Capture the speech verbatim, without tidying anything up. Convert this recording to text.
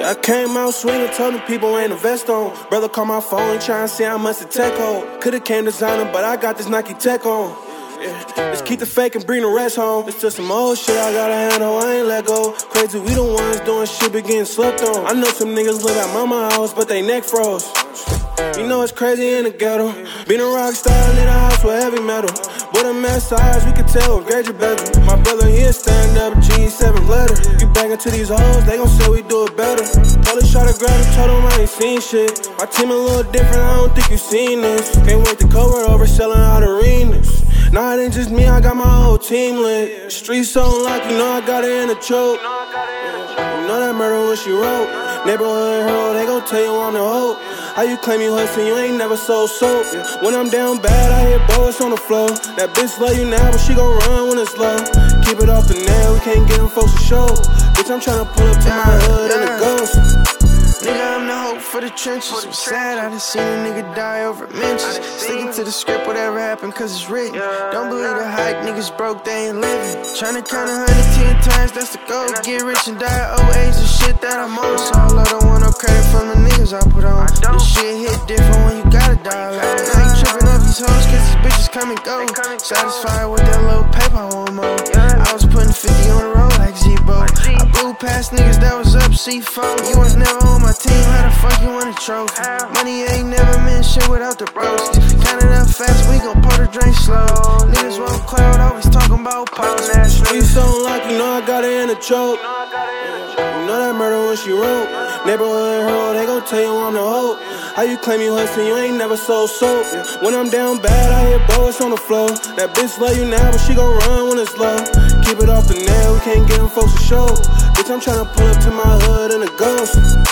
I came out swinging, told them people ain't a vest on. Brother call my phone, tryna see how much the tech hold. Could've came designer, but I got this Nike tech on. Yeah. Let's keep the fake and bring the rest home. It's just some old shit I gotta handle, I ain't let go. Crazy, we the ones doing shit, but getting slept on. I know some niggas live at mama house, but they neck froze. You know it's crazy in the ghetto. Being a rock star in a house with heavy metal. But a mess size, we can tell what grade you better. My brother here stand up, G seven letter. You bang into these hoes, they gon' say we do it better. Police try to grab him, told him I ain't seen shit. My team a little different, I don't think you seen this. Can't wait to cover over selling out arenas. Nah, it ain't just me, I got my whole team lit. Streets so unlocked, you know I got it in a choke. You know that murder when she wrote. Neighborhood hero, they gon' tell you I'm the hope. How you claim you hustling, you ain't never sold soap. When I'm down bad, I hear bullets on the floor. That bitch love you now, but she gon' run when it's low. Keep it off the nail, we can't get them folks to show. Bitch, I'm tryna pull up to my hood and a ghost. Nigga, I'm the hope for the trenches. I'm sad I done seen a nigga die over mentions. Sticking to the script, whatever happened, cause it's written. Don't believe the hype, niggas broke, they ain't living. Tryna count a hundred, ten times, that's the goal. Get rich and die at old age, the shit that I'm on. So I don't want no credit from the niggas I put on. This shit hit different when you gotta die alone. I ain't tripping off these hoes, cause these bitches come and go. Satisfied with that little paper, I want more. I was putting fifty on the road like Z-Bo. I blew past niggas that was up C four. You was never on my team, how the fuck you want a trophy? Money ain't never meant shit without the bros. Count it up fast, we gon' pour the drink slow. Niggas won't cloud, always talking about pops. Streets so unlocked, you know I got it in a choke. You know that murder when she wrote. Neighborhood hero, they gon' tell you I'm the hope. How you claim you hustling, you ain't never sold soap. When I'm down bad, I hear bullets on the floor. That bitch love you now, but she gon' run when it's low. Keep it off the nail, we can't get them folks to show. Bitch, I'm tryna pull up to my hood in a ghost.